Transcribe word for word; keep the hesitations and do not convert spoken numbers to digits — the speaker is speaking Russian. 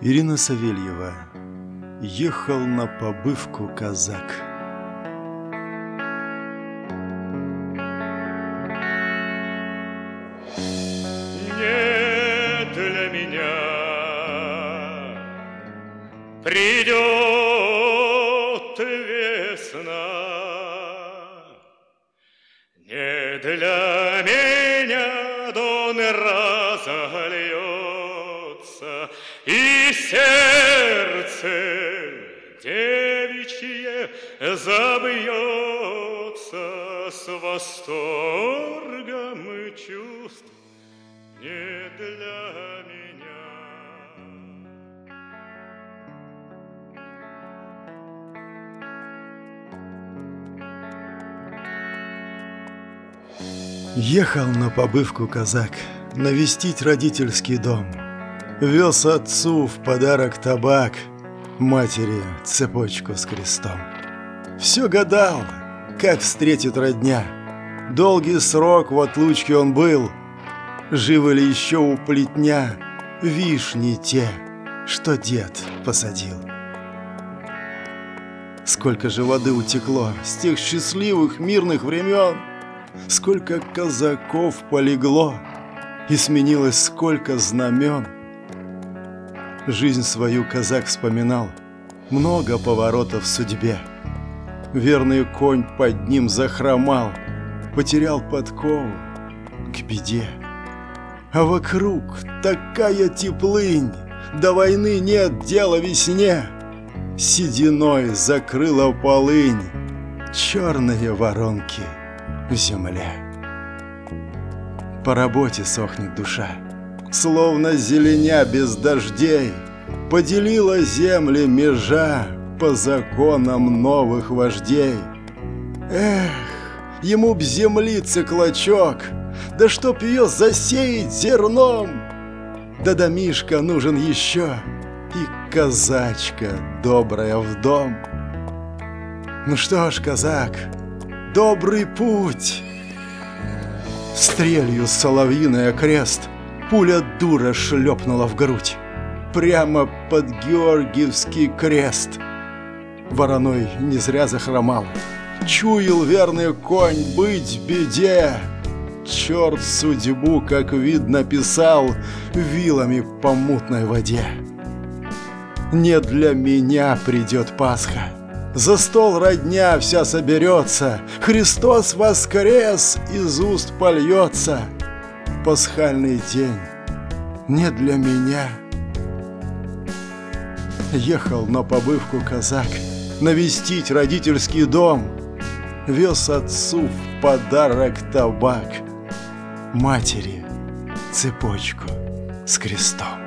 Ирина Савельева. Ехал на побывку казак. Не для меня придет весна, не для меня дон разольется, и сердце девичье забьется с восторгом чувств. Не для меня. Ехал на побывку казак навестить родительский дом. Вез отцу в подарок табак, матери цепочку с крестом. Все гадал, как встретит родня. Долгий срок в отлучке он был. Живы ли еще у плетня вишни те, что дед посадил? Сколько же воды утекло с тех счастливых мирных времен, сколько казаков полегло, и сменилось сколько знамен. Жизнь свою казак вспоминал, много поворотов в судьбе. Верный конь под ним захромал, потерял подкову к беде. А вокруг такая теплынь, до войны нет дела весне. Сединой закрыла полынь, черные воронки в земле. По работе сохнет душа, словно зеленя без дождей. Поделила земли межа по законам новых вождей. Эх, ему б землицы клочок, да чтоб ее засеять зерном. Да домишка нужен еще, и казачка добрая в дом. Ну что ж, казак, добрый путь. Стрелью соловьиная крест, пуля дура шлепнула в грудь, прямо под Георгиевский крест. Вороной не зря захромал, чуял верный конь быть в беде. Черт судьбу, как видно, писал вилами по мутной воде. Не для меня придет Пасха, за стол родня вся соберется, Христос воскрес из уст польется. Пасхальный день не для меня. Ехал на побывку казак навестить родительский дом. Вез отцу в подарок табак, матери цепочку с крестом.